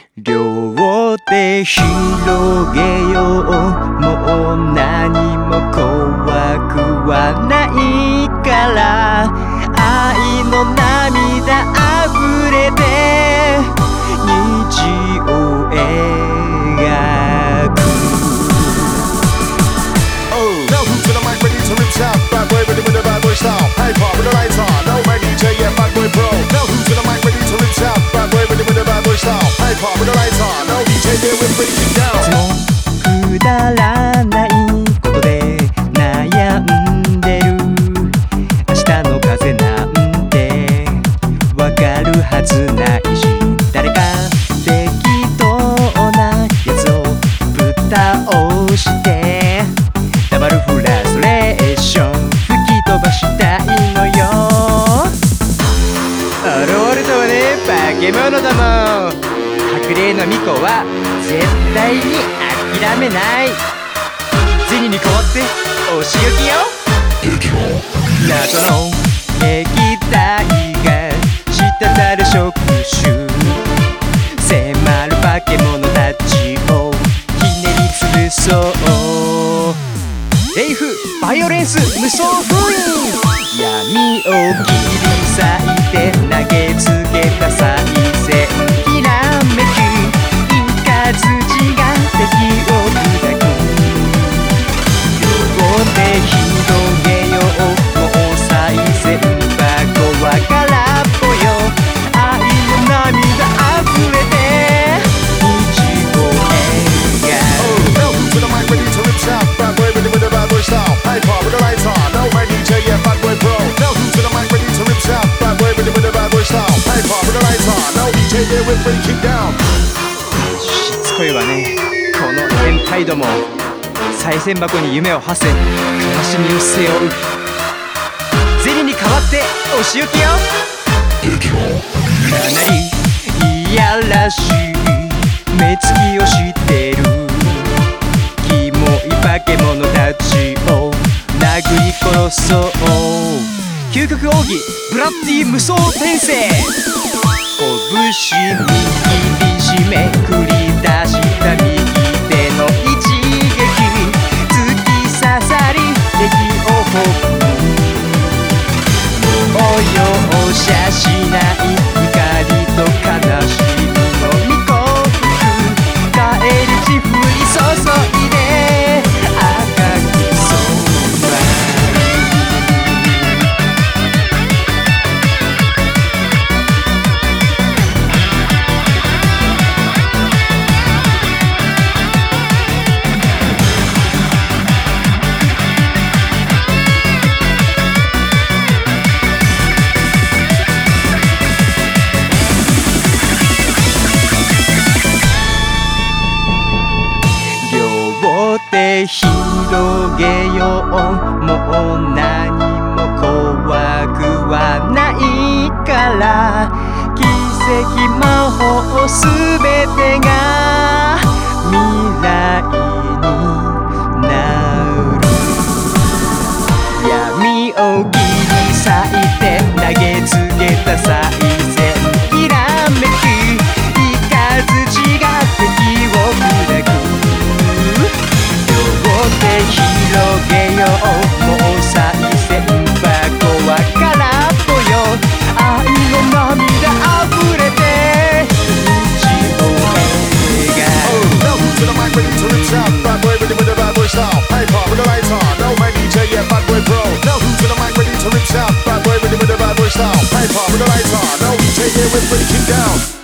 両手広げよう、もう何も怖くはないから。愛の涙あふれて虹を描く。 Now who's to the mic ready to rip top? Bad boy ready with the bad boy style. High pop with the lights on. Now my DJ, yeah, bad boy pro. Now who's to the mic ready to rip top? Bad boy ready with the bad boy style. High pop with the lights on. Now DJ, yeah, we're breaking down. くだらないことで悩んでる。明日の風なんてわかるはずないし、誰か適当なやつをぶっ倒してたまるフラストレーション吹き飛ばしたいのよ。現れたわね、化け物ども。白麗の巫女は絶対に諦めない。銭に代わってお仕置きよ。謎の撃退が滴る触手、迫る化け物たちをひねり潰そう。レイフバイオレンス無双封印、闇を切り裂いて投げつけた再生ひらめくイカズチが敵を砕く。両手広げよう、もう再戦箱は空っぽよ。愛の涙あふれて虹を描く。 Now who's to the mic ready to rip top? Bad boy ready with the bad boy style. High pop with the lights on. Now my DJ, yeah, bad boy pro. Now who's to the mic ready to rip top? Bad boy ready with the bad boy style. High pop with the lights on. Now DJ, yeah, we're breaking down. しつこいわね、この変態ども。賽銭箱に夢を馳せ、悲しみを背負う。銭に代わってお仕置きよ。かなりいやらしい目つきをしてる。キモい化け物たちを殴り殺そう。究極奥義ブラッディ無双転生。拳握りしめ繰り出した右手の一撃、突き刺さり敵をほぐ。もう容赦しない怒りと悲しみの未克服、返り血降り注いで赤く染まる。手広げよう、もう何も怖くはないから。奇跡魔法すべてが未来になる。闇を切り裂いて投げつけた再戦ひらめくイカズチが敵を砕く。両手広げよう、もう再戦箱は空っぽよ。愛の涙あふれて虹を描く。 Now who's to the mic ready to rip top? Bad boy ready with the bad boy style. High pop with the lights on. Now my DJ, yeah, bad boy pro. Now who's to the mic ready to rip top? Bad boy ready with the bad boy style. High pop with the lights on. Now DJ, yeah, we're breaking down.